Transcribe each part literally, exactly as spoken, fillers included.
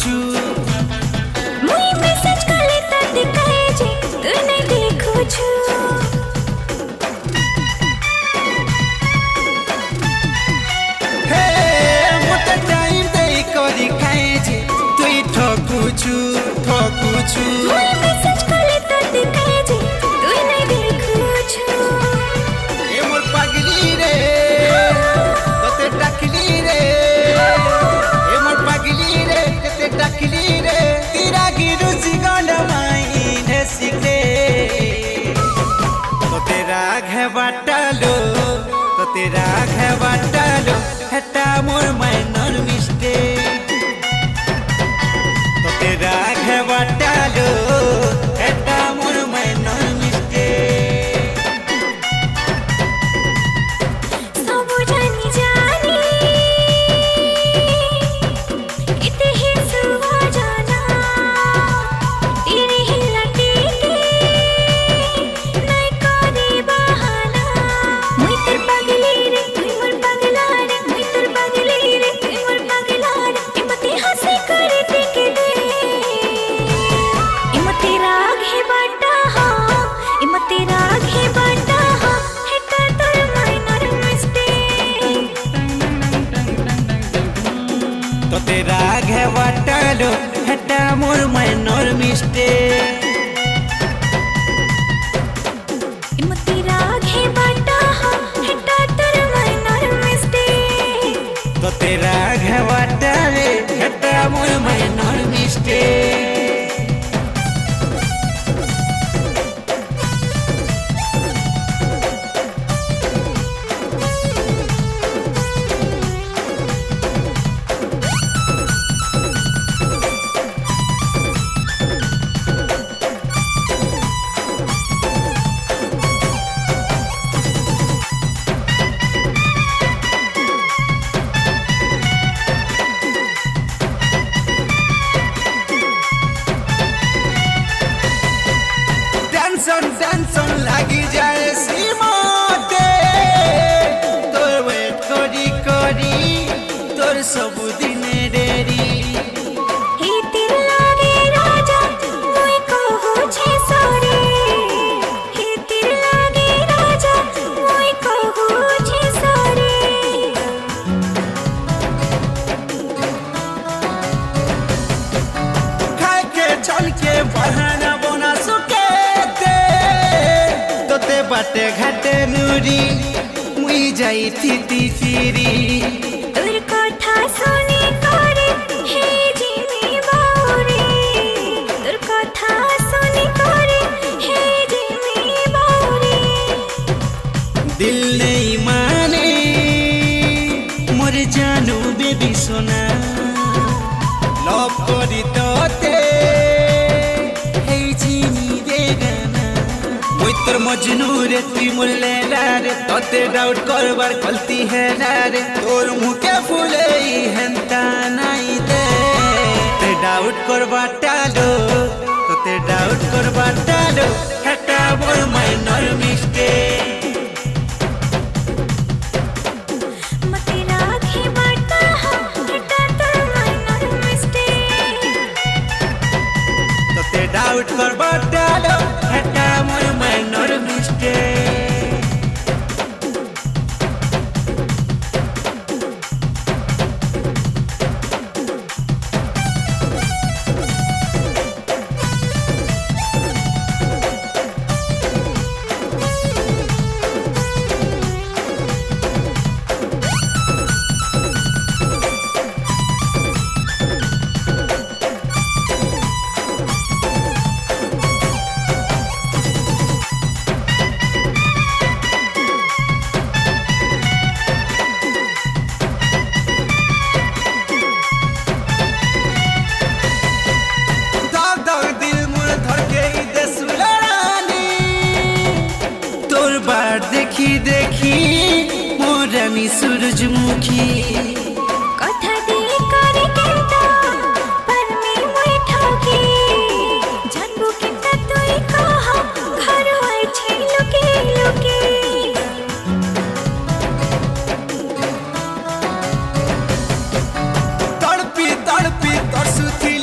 छु मुई मैसेज कले त दिखाए जे तू नहीं देखो छु हे मोटा टाइम दे करी खाए जे तू ठकु छु ठकु छु मुई मैसेज कले त दिखाए जे तू नहीं देखो छु ए मोर पागली रे तते डाकली रे ए मोर पागली रे तते डाकली रे तेरा गिरु सिगंड माई ने सिखे तो तेरा घे बाटलो तो तेरा घे बाटलो हेटा मोर माइनर मिस्टेक तो तेरा घे बाटलो हेटा मोर माइनर मिस्टेक सब जानी जानी इते ही सुवा जाना तेरे ही लटी के नहीं करे बहाना मुई तेर पागली रे मुई मोर पागला रे मुई तेर पागली रे मुई मोर पागला रे इमते हंसी करे देखे दे इमते राग है बाटा हा इमते राग है बाटा हा हेटा तर माइनर मिस्टेक तो तेरा घे बाटलो हेटा मोर माइनर मिस्टेक इमते राग है बाटा हा हेटा तर माइनर मिस्टेक तो तेरा घे बाटले हेटा मोर माइनर मिस्टेक टेंशन टेंशन लगी जाए सीमाते तोर वेट करी करी तोर सब दिन डेरी हे तेर लागे राजा मुई कहो छे सॉरी हे तेर लागे राजा मुई कहो छे सॉरी खाए के चल के बहाना बना सुके तोते बाटे घाटे नुरी मुई जाई थी ती चिरी तोर कथा सुनी करे हे जिमी बाउरी तोर कथा सुनी करे हे जिमी बाउरी दिल नहीं माने मोर जानू बेबी सोना लव करी तोते हे जिनी देगाना मुई तोर मजनू रे तुई मोर लैला रे तोते डाउट करबार गलती है रे तोर मुके फुले हेंता नाई दे ते डाउट करबा टालो तोते डाउट करबा टालो हेटा मोर माइनर मिस्टेक मते राग है बाटा हा हेटा तर माइनर मिस्टेक तोते डाउट करबा टालो हेटा मोर माइनर मिस्टेक देखी देखी मोरनी सूरजमुखी कथा दे करे केंता पर में मोय ठाकी जानबो केंता तोय कहा घर आइ छै लुके लुके तड़पी तड़पी तरसुथी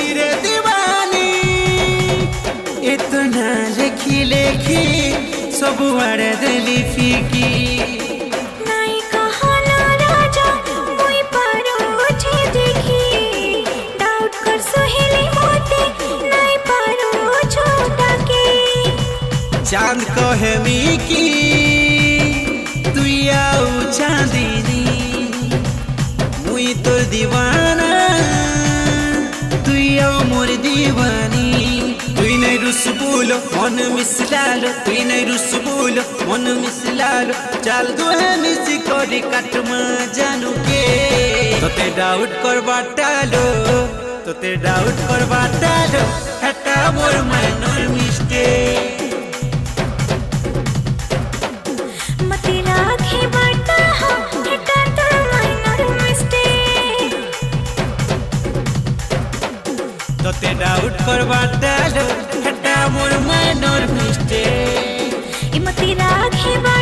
सब आड़े देली फीकी नाई कहाला राजा मुई पारो छे देखी डाउट कर सहेली मोते नाई पारो छोटा के चांद कहे मिकी तू आऊ चांदनी मुई तो दीवाना तू आऊ मोर दीवानी तुई नहीं रुस बोलो मन मिसलालो तुई नहीं रुस बोलो मन मिसलालो चल दो है मिसी कोडी काटमा जानू के तोते डाउट कर बाटालो तोते डाउट कर बाटालो हटा मोर माइनर मिस्टेक मते राखे बाटा हा हटा तो माइनर मिस्टेक तोते डाउट कर बाटालो हटा मोर माइनर मिस्टेक मते राखे